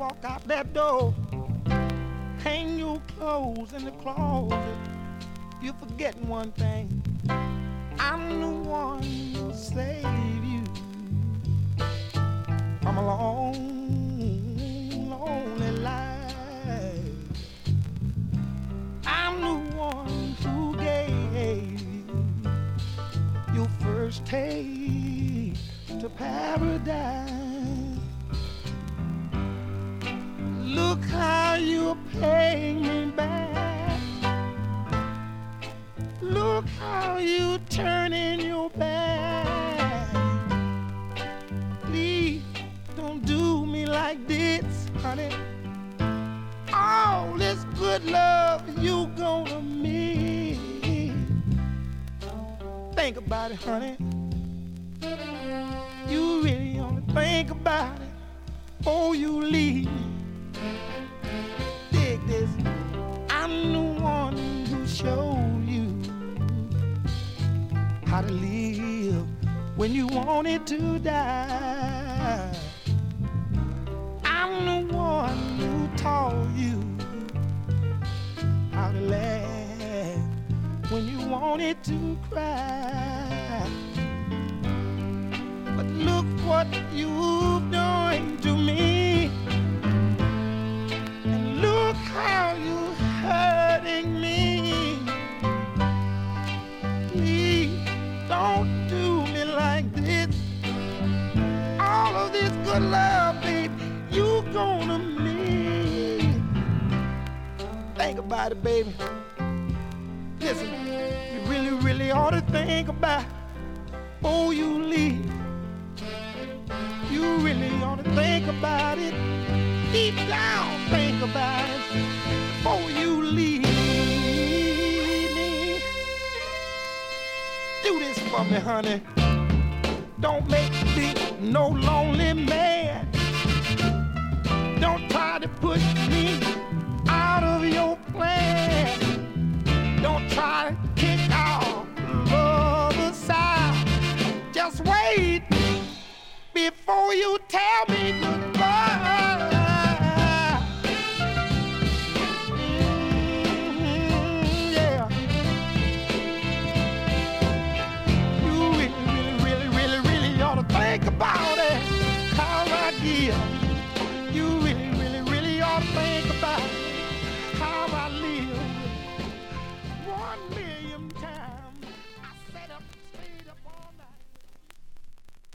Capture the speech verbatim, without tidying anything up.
walk out that door, hang your clothes in the closet, you forget one thing. I'm the one who save you from a long, lonely life. I'm the one who gave you your first taste to paradise. Look how you're paying me back. Look how you turning your back. Please don't do me like this, honey. All this good love you gonna miss. Think about it, honey. You really ought to think about it before you leave. Dig this. I'm the one who showed you how to live when you wanted to die. I'm the one who taught you how to laugh when you wanted to cry. But look what you've done to me, and look how you're hurting me. Please don't do me like this. All of this good love, baby, you gonna miss. Think about it, baby. Listen, you really, really ought to think about it before you leave. You really ought to think about it. Deep down, think about it before you leave me. Do this for me, honey. Don't make me no lonely man.